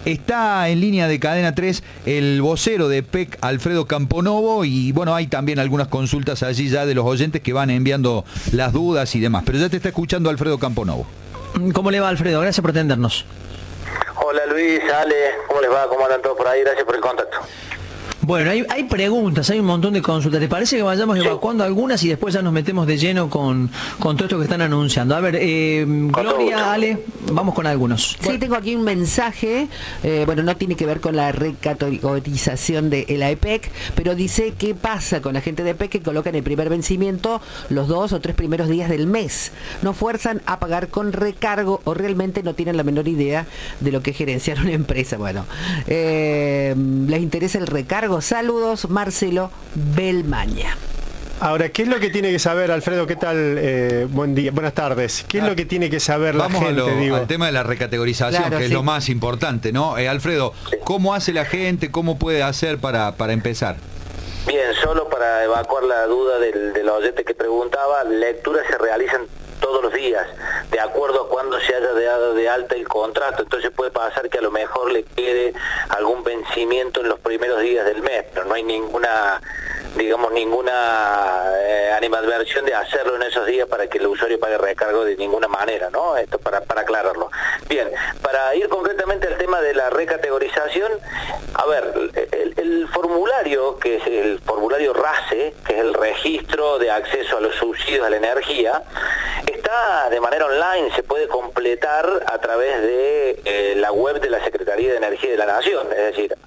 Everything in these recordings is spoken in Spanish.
Está en línea de Cadena 3 el vocero de EPEC, Alfredo Camponovo, y bueno, hay también algunas consultas allí ya de los oyentes que van enviando las dudas y demás. Pero ya te está escuchando Alfredo Camponovo. ¿Cómo le va, Alfredo? Gracias por atendernos. Hola Luis, Ale, ¿cómo les va? ¿Cómo andan todos por ahí? Gracias por el contacto. Bueno, hay preguntas, hay un montón de consultas. ¿Te parece que vayamos evacuando algunas y después ya nos metemos de lleno con todo esto que están anunciando? A ver, Gloria, Ale, vamos con algunos. Sí, tengo aquí un mensaje, bueno, no tiene que ver con la recategorización de la EPEC, pero dice qué pasa con la gente de EPEC que colocan el primer vencimiento los 2 o 3 primeros días del mes. No fuerzan a pagar con recargo o realmente no tienen la menor idea de lo que es gerenciar una empresa. Bueno, ¿les interesa el recargo? Saludos, Marcelo Belmaña. Ahora, ¿qué es lo que tiene que saber, Alfredo? ¿Qué tal? Buen día, buenas tardes. ¿Qué es lo que tiene que saber la gente? Vamos al tema de la recategorización, claro, que es lo más importante, ¿no? Alfredo, ¿cómo hace la gente? ¿Cómo puede hacer para empezar? Bien, solo para evacuar la duda del oyente que preguntaba, lecturas se realizan todos los días, de acuerdo a cuándo se haya dado de alta el contrato. Entonces puede pasar que a lo mejor le quede algún vencimiento en los primeros días del mes, pero no hay ninguna, digamos, animadversión de hacerlo en esos días para que el usuario pague recargo de ninguna manera, ¿no? Esto para aclararlo. Bien, para ir concretamente al tema de la recategorización, a ver, el formulario, que es el formulario RACE, que es el registro de acceso a los subsidios a la energía, está de manera online, se puede completar a través de la web de la Secretaría de Energía de la Nación, es decir,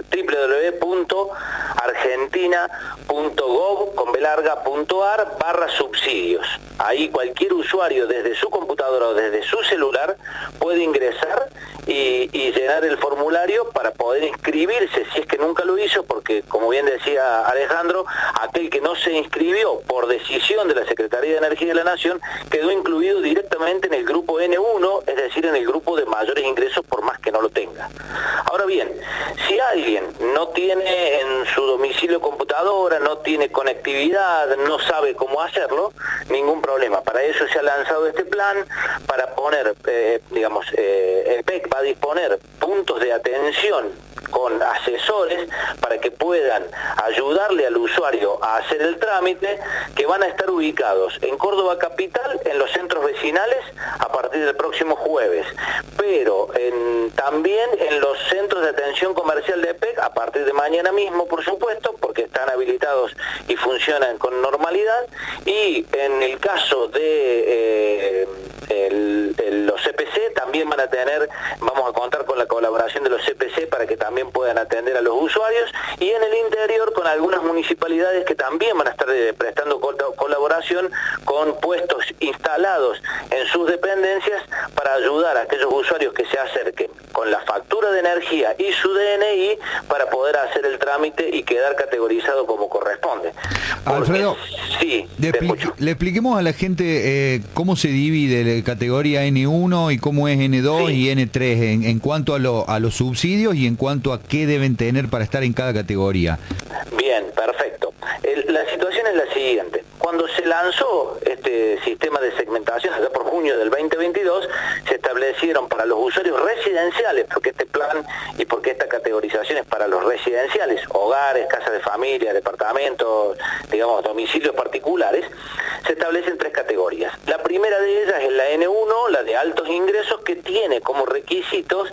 www.argentina.gov.ar/subsidios. Ahí cualquier usuario desde su computadora o desde su celular puede ingresar y llenar el formulario para poder inscribirse, si es que nunca lo hizo, porque como bien decía Alejandro, aquel que no se inscribió por decisión de la Secretaría de Energía de la Nación quedó incluido directamente en el grupo N1, es decir, en el grupo de mayores ingresos por más que no lo tenga. Ahora bien, si alguien no tiene en su domicilio computadora, no tiene conectividad, no sabe cómo hacerlo, ningún problema. Para eso se ha lanzado este plan, para poner, el PEC va a disponer puntos de atención con asesores para que puedan ayudarle al usuario a hacer el trámite, que van a estar ubicados en Córdoba Capital, en los centros vecinales, a partir del próximo jueves, pero también en los centros de atención comercial de EPEC, a partir de mañana mismo, por supuesto, porque están habilitados y funcionan con normalidad, y en el caso de los CPC, también vamos a contar con la colaboración de los CPC para que también puedan atender a los usuarios, y en el interior con algunas municipalidades que también van a estar prestando colaboración con puestos instalados en sus dependencias para ayudar a aquellos usuarios que se acerquen con la factura de energía y su DNI para poder hacer el trámite y quedar categorizado como corresponde. Alfredo, sí, le expliquemos a la gente cómo se divide la categoría N1 y cómo es N2 y N3 en cuanto a los subsidios y en cuanto a qué deben tener para estar en cada categoría. Bien, perfecto. La situación es la siguiente. Cuando se lanzó este sistema de segmentación, allá por junio del 2022, se establecieron para los usuarios residenciales, porque este plan y porque esta categorización es para los residenciales, hogares, casas de familia, departamentos, domicilios particulares, se establecen 3 categorías. La primera de ellas es la N1, la de altos ingresos, que tiene como requisitos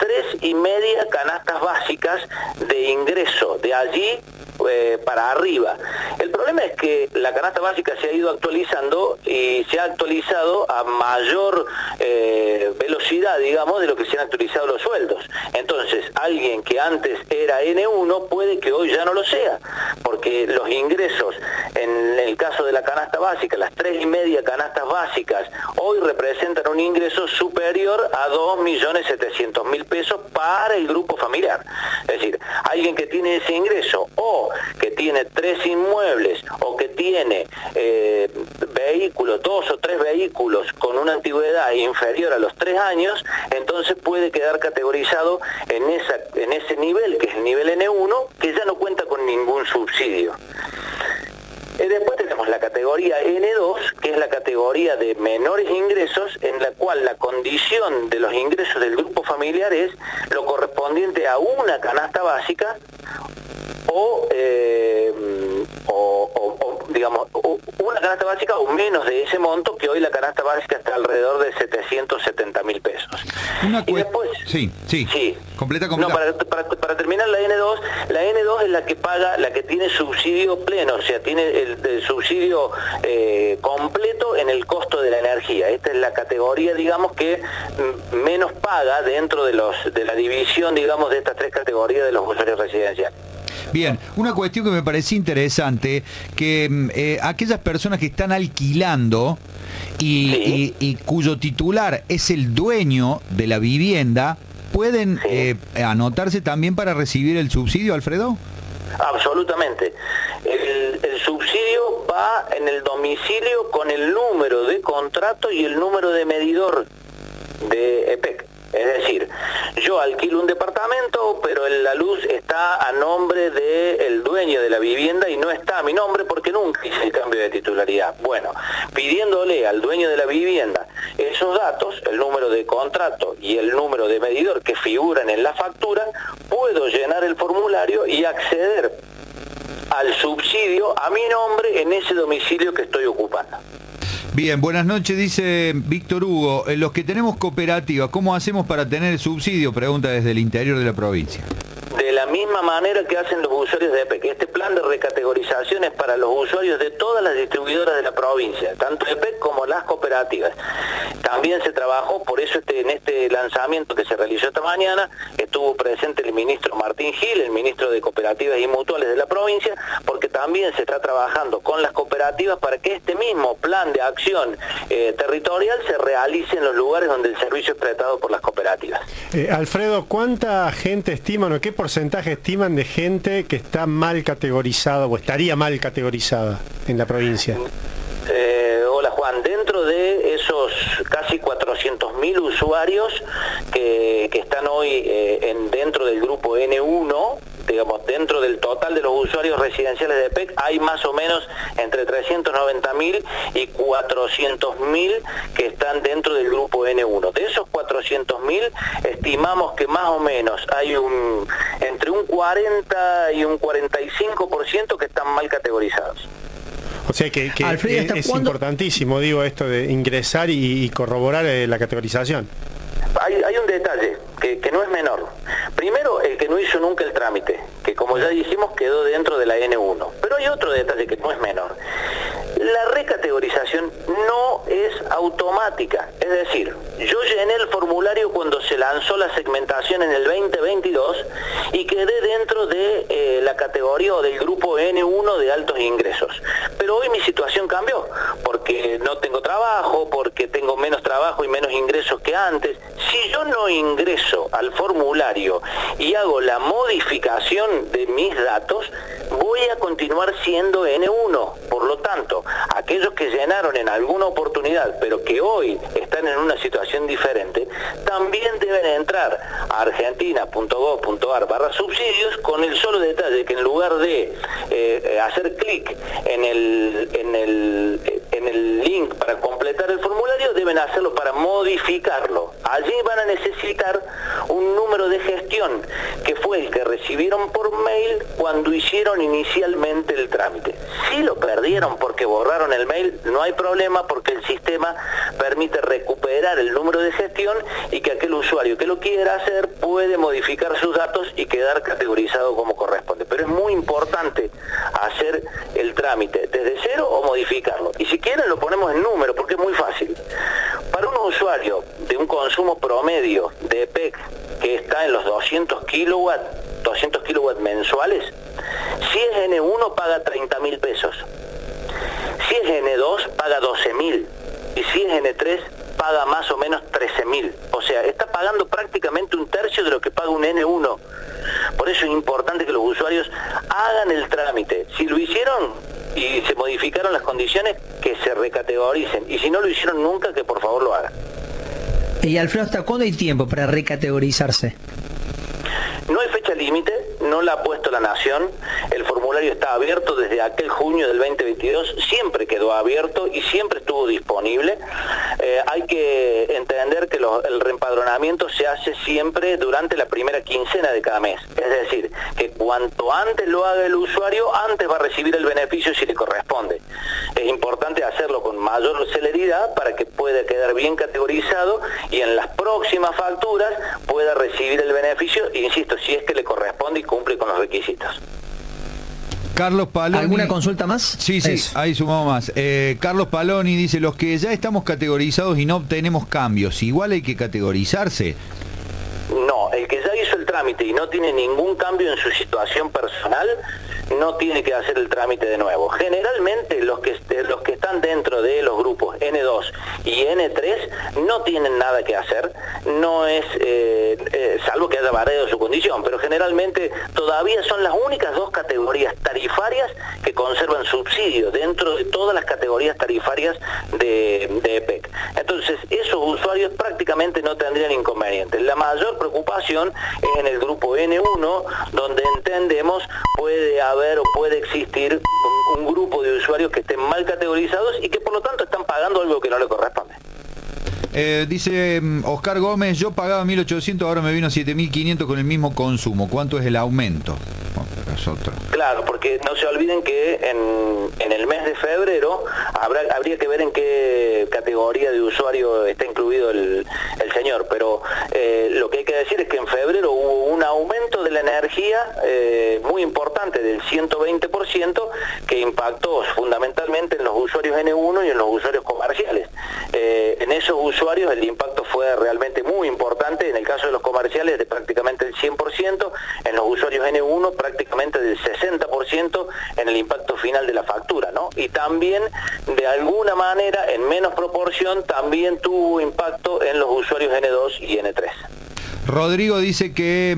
3,5 canastas básicas de ingreso, de allí para arriba. El problema es que la canasta básica se ha ido actualizando y se ha actualizado a mayor velocidad, de lo que se han actualizado los sueldos. Entonces, alguien que antes era N1 puede que hoy ya no lo sea, porque los ingresos, en el caso de la canasta básica, las 3,5 canastas básicas, hoy representan un ingreso superior a 2.700.000 pesos para el grupo familiar. Es decir, alguien que tiene ese ingreso o que tiene 3 inmuebles o que tiene vehículos, 2 o 3 vehículos con una antigüedad inferior a los 3 años, entonces puede quedar categorizado en ese nivel, que es el nivel N1, que ya no cuenta con ningún subsidio. Después tenemos la categoría N2, que es la categoría de menores ingresos, en la cual la condición de los ingresos del grupo familiar es lo correspondiente a una canasta básica o digamos, una canasta básica o menos de ese monto, que hoy la canasta básica está alrededor de 770.000 pesos. Y después, sí. Completa. No, para terminar la N2 es la que paga, la que tiene subsidio pleno, o sea, tiene el subsidio completo en el costo de la energía. Esta es la categoría, digamos, que menos paga dentro de la división, digamos, de estas tres categorías de los usuarios residenciales. Bien, una cuestión que me parecía interesante, que aquellas personas que están alquilando y cuyo titular es el dueño de la vivienda, ¿pueden anotarse también para recibir el subsidio, Alfredo? Absolutamente. El subsidio va en el domicilio con el número de contrato y el número de medidor de EPEC. Es decir, yo alquilo un departamento, pero la luz está a nombre del dueño de la vivienda y no está a mi nombre porque nunca hice el cambio de titularidad. Bueno, pidiéndole al dueño de la vivienda esos datos, el número de contrato y el número de medidor que figuran en la factura, puedo llenar el formulario y acceder al subsidio a mi nombre en ese domicilio que estoy ocupando. Bien, buenas noches, dice Víctor Hugo. Los que tenemos cooperativas, ¿cómo hacemos para tener el subsidio? Pregunta desde el interior de la provincia. De la misma manera que hacen los usuarios de EPEC. Este plan de recategorización es para los usuarios de todas las distribuidoras de la provincia, tanto EPEC como las cooperativas. También se trabajó, por eso en este lanzamiento que se realizó esta mañana, estuvo presente el ministro Martín Gil, el ministro de Cooperativas y Mutuales de la provincia, porque también se está trabajando con las cooperativas para que este mismo plan de acción territorial se realice en los lugares donde el servicio es prestado por las cooperativas. Alfredo, ¿cuánta gente estiman o qué porcentaje estiman de gente que está mal categorizada o estaría mal categorizada en la provincia? Hola Juan, dentro de esos casi 400.000 usuarios que están hoy dentro del grupo N1, digamos, dentro del total de los usuarios residenciales de EPEC, hay más o menos entre 390.000 y 400.000 que están dentro del grupo N1. De esos 400.000, estimamos que más o menos hay entre un 40 y un 45% que están mal categorizados. O sea que Alfredo, es importantísimo, digo, esto de ingresar y corroborar la categorización. Hay un detalle que no es menor. Primero, el que no hizo nunca el trámite, que como ya dijimos quedó dentro de la N1. Pero hay otro detalle que no es menor. La recategorización no es automática. Es decir, yo llené el formulario cuando se lanzó la segmentación en el 2022 y quedé dentro de la categoría o del grupo N1 de altos ingresos. Pero hoy mi situación cambió, porque no tengo trabajo, porque tengo menos trabajo y menos ingresos que antes. Si yo no ingreso al formulario y hago la modificación de mis datos, voy a continuar siendo N1. Por lo tanto, aquellos que llenaron en alguna oportunidad, pero que hoy están en una situación diferente, también deben entrar a argentina.gov.ar/subsidios con el solo detalle que en lugar de hacer clic en el link para completar el formulario, deben hacerlo para modificarlo. Allí van a necesitar un número de gestión, que fue el que recibieron por mail cuando hicieron inicialmente el trámite. Si lo perdieron porque borraron el mail, no hay problema, porque el sistema permite recuperar el número de gestión y que aquel usuario que lo quiera hacer puede modificar sus datos y quedar categorizado como corresponde. Pero es muy importante hacer el trámite desde cero o modificarlo. Y si quieren lo ponemos en número, porque es muy fácil. Para un usuario de un consumo promedio de EPEC que está en los 200 kilowatts mensuales, si es N1 paga 30.000 pesos. Si es N2 paga 12.000 y si es N3 paga más o menos 13.000. O sea, está pagando prácticamente un tercio de lo que paga un N1. Por eso es importante que los usuarios hagan el trámite. Si lo hicieron y se modificaron las condiciones, que se recategoricen. Y si no lo hicieron nunca, que por favor lo hagan. Y Alfredo, ¿hasta cuándo hay tiempo para recategorizarse? No hay fecha límite, no la ha puesto la Nación. El formulario está abierto desde aquel junio del 2022, siempre quedó abierto y siempre estuvo disponible. hay que entender que el reempadronamiento se hace siempre durante la primera quincena de cada mes. Es decir, que cuanto antes lo haga el usuario, antes va a recibir el beneficio si le corresponde. Es importante hacerlo con mayor celeridad para que pueda quedar bien categorizado y en las próximas facturas pueda recibir el beneficio, insisto, si es que le corresponde y cumple con los requisitos. Carlos Paloni. ¿Alguna consulta más? Sí, ahí sumamos más. Carlos Paloni dice, los que ya estamos categorizados y no obtenemos cambios, ¿igual hay que categorizarse? No, el que ya hizo el trámite y no tiene ningún cambio en su situación personal, no tiene que hacer el trámite de nuevo. Generalmente los que están dentro de los grupos N2 y N3 no tienen nada que hacer, no es, salvo que haya variado su condición, pero generalmente todavía son las únicas dos categorías tarifarias que conservan subsidio dentro de todas las categorías tarifarias de EPEC. Entonces, esos usuarios prácticamente no tendrían inconvenientes. La mayor preocupación es en el grupo N1, donde entendemos puede haber o puede existir un grupo de usuarios que estén mal categorizados y que por lo tanto están pagando algo que no le corresponde. Dice Oscar Gómez, yo pagaba 1.800, ahora me vino 7.500 con el mismo consumo. ¿Cuánto es el aumento? Claro, porque no se olviden que en el mes de febrero habría que ver en qué categoría de usuario está incluido el señor, pero lo que hay que decir es que en febrero hubo un aumento de la energía muy importante, del 120%, que impactó fundamentalmente en los usuarios N1 y en los usuarios comerciales. En esos usuarios el impacto fue realmente muy importante, en el caso de los comerciales de prácticamente el 100%, en los usuarios N1 prácticamente del 60% en el impacto final de la factura, ¿no? Y también, de alguna manera, en menos proporción, también tuvo impacto en los usuarios N2 y N3. Rodrigo dice que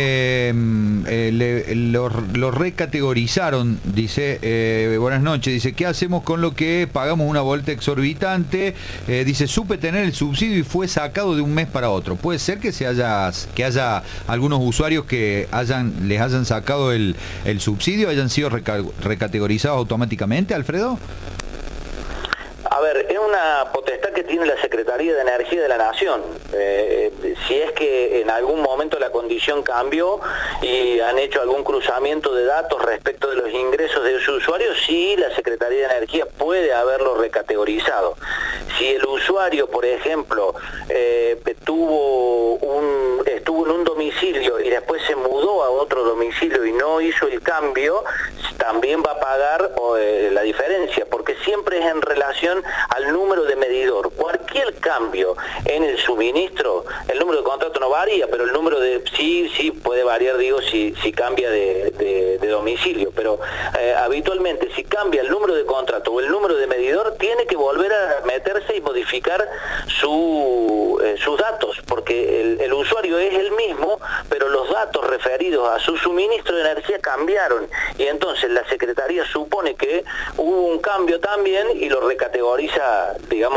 lo recategorizaron, dice, buenas noches, dice, ¿qué hacemos con lo que pagamos una boleta exorbitante? Dice, supe tener el subsidio y fue sacado de un mes para otro. ¿Puede ser que haya algunos usuarios que les hayan sacado el subsidio, hayan sido recategorizados automáticamente, Alfredo? A ver, es una potestad que tiene la Secretaría de Energía de la Nación. Si es que en algún momento la condición cambió y han hecho algún cruzamiento de datos respecto de los ingresos de sus usuarios, sí, la Secretaría de Energía puede haberlo recategorizado. Si el usuario, por ejemplo, estuvo en un domicilio y después se mudó a otro domicilio y no hizo el cambio, también va a pagar la diferencia, porque siempre es en relación al número de medidor. Cualquier cambio en el suministro, el número de contrato no varía, pero el número de sí puede variar, digo, si cambia de domicilio, pero habitualmente si cambia el número de contrato o el número de medidor, tiene que volver a meterse y modificar sus datos, porque el usuario es el mismo, pero los datos referidos a su suministro de energía cambiaron, y entonces la Secretaría supone que hubo un cambio también y lo recategoriza, digamos,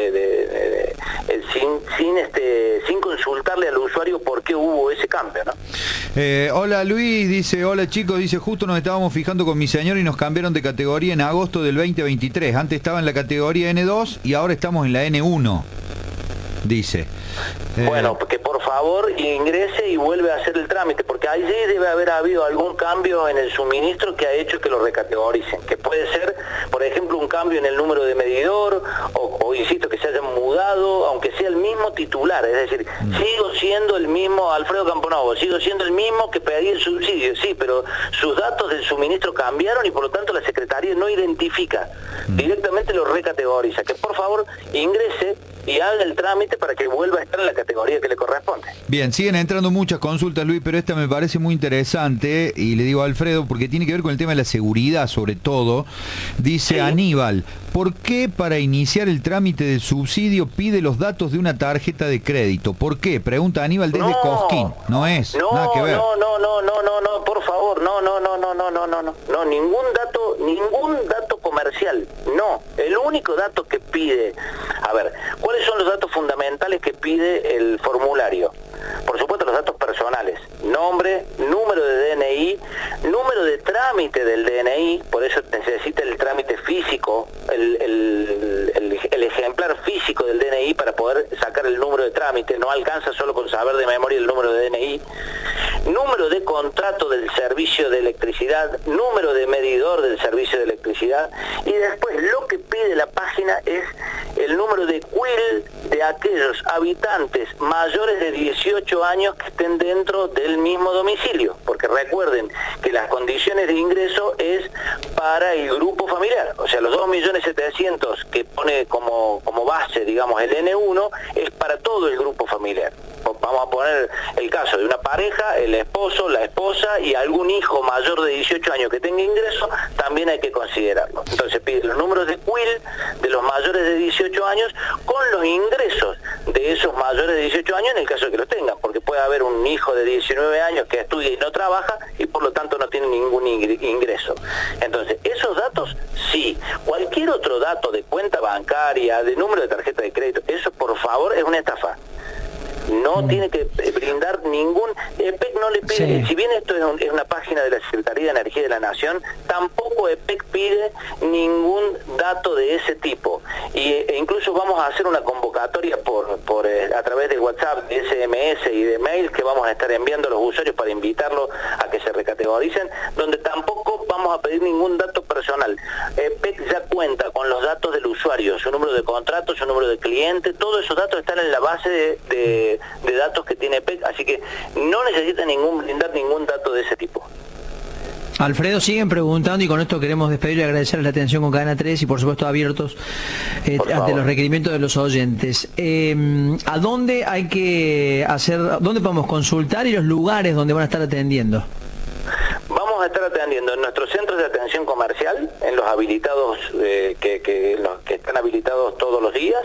sin consultarle al usuario por qué hubo ese cambio, ¿no? Hola Luis, dice, hola chicos, dice, justo nos estábamos fijando con mi señor y nos cambiaron de categoría en agosto del 2023. Antes estaba en la categoría N2 y ahora estamos en la N1, dice. Bueno, que por favor ingrese y vuelve a hacer el trámite, porque allí debe haber habido algún cambio en el suministro que ha hecho que lo recategoricen, que puede ser, por ejemplo, un cambio en el número de medidor, o insisto, que se hayan mudado, aunque sea el mismo titular, es decir, sigo siendo el mismo Alfredo Camponovo, sigo siendo el mismo que pedí el subsidio, sí, pero sus datos del suministro cambiaron y por lo tanto la Secretaría no identifica, directamente lo recategoriza. Que por favor ingrese y haga el trámite para que vuelva a estar en la categoría que le corresponde. Bien, siguen entrando muchas consultas, Luis, pero esta me parece muy interesante y le digo a Alfredo porque tiene que ver con el tema de la seguridad, sobre todo. Dice, sí. Aníbal, ¿por qué para iniciar el trámite del subsidio pide los datos de una tarjeta de crédito? ¿Por qué? Pregunta Aníbal desde Cosquín. No es, nada que ver. No, por favor, no, ningún dato comercial, no. El único dato que pide, a ver, ¿cuáles son los datos fundamentales que pide el formulario? Por supuesto, los datos personales, nombre, número de DNI, número de trámite del DNI, por eso necesita el trámite físico, el el ejemplar físico del DNI para poder sacar el número de trámite, no alcanza solo con saber de memoria el número de DNI, número de contrato del servicio de electricidad, número de medidor del servicio de electricidad, y después lo que pide la página es el número de CUIL de aquellos habitantes mayores de 18 años que estén dentro del mismo domicilio, porque recuerden que las condiciones de ingreso es para el grupo familiar, o sea, los 2.700.000 que pone como base, digamos, el N1, es para todo el grupo familiar. Vamos a poner el caso de una pareja, el esposo, la esposa y algún hijo mayor de 18 años que tenga ingreso, también hay que considerarlo. Entonces pide los números de CUIL de los mayores de 18 años con los ingresos de esos mayores de 18 años en el caso de que los tengan, porque puede haber un hijo de 19 años que estudia y no trabaja y por lo tanto no tiene ningún ingreso. Entonces, esos datos sí. Cualquier otro dato de cuenta bancaria, de número de tarjeta de crédito, eso por favor es una estafa. No tiene que brindar ningún... EPEC no le pide, sí. Si bien esto es una página de la Secretaría de Energía de la Nación, tampoco EPEC pide ningún dato de ese tipo. E incluso vamos a hacer una convocatoria a través de WhatsApp, de SMS y de mail que vamos a estar enviando a los usuarios para invitarlos a que se recategoricen, donde tampoco vamos a pedir ningún dato personal. EPEC ya cuenta con los datos del usuario, su número de contrato, su número de cliente, todos esos datos están en la base de datos que tiene EPEC, así que no necesita brindar ningún dato de ese tipo. Alfredo, siguen preguntando y con esto queremos despedir y agradecerles la atención con Cadena 3 y por supuesto abiertos ante los requerimientos de los oyentes. ¿A dónde hay que dónde podemos consultar y los lugares donde van a estar atendiendo? Vamos a estar atendiendo en nuestros centros de atención comercial, en los habilitados los que están habilitados todos los días.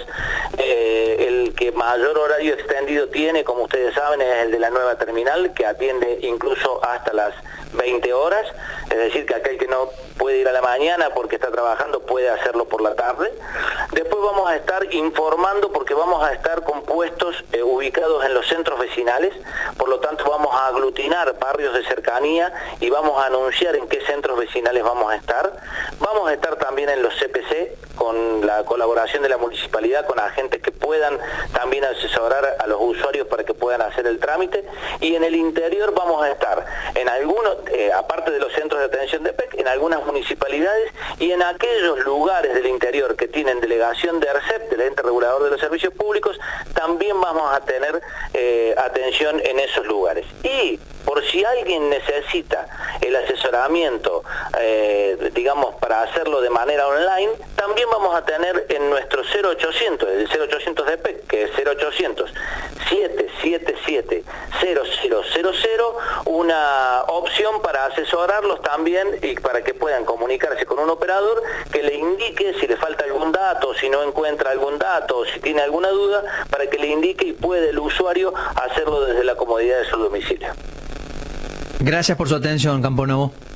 El que mayor horario extendido tiene, como ustedes saben, es el de la nueva terminal, que atiende incluso hasta las 20 horas, es decir, que aquel que no puede ir a la mañana porque está trabajando puede hacerlo por la tarde. Después vamos a estar informando porque vamos a estar con puestos ubicados en los centros vecinales, por lo tanto vamos a aglutinar barrios de cercanía y vamos a anunciar en qué centros vecinales vamos a estar. Vamos a estar también en los CPC con la colaboración de la municipalidad, con agentes que puedan también asesorar a los usuarios para que puedan hacer el trámite, y en el interior vamos a estar en algunos, aparte de los centros de atención de EPEC, en algunas municipalidades y en aquellos lugares del interior que tienen delegación de ARCEP, del ente regulador de los servicios públicos, también vamos a tener atención en esos lugares. Y por si alguien necesita el asesoramiento, digamos, para hacerlo de manera online, también vamos a tener en nuestro 0800, el 0800 de EPEC, que es 0800 777 0000, una opción para asesorarlos también y para que puedan comunicarse con un operador que le indique si le falta algún dato, si no encuentra algún dato, si tiene alguna duda, para que le indique y puede el usuario hacerlo desde la comodidad de su domicilio. Gracias por su atención, Campo Nuevo.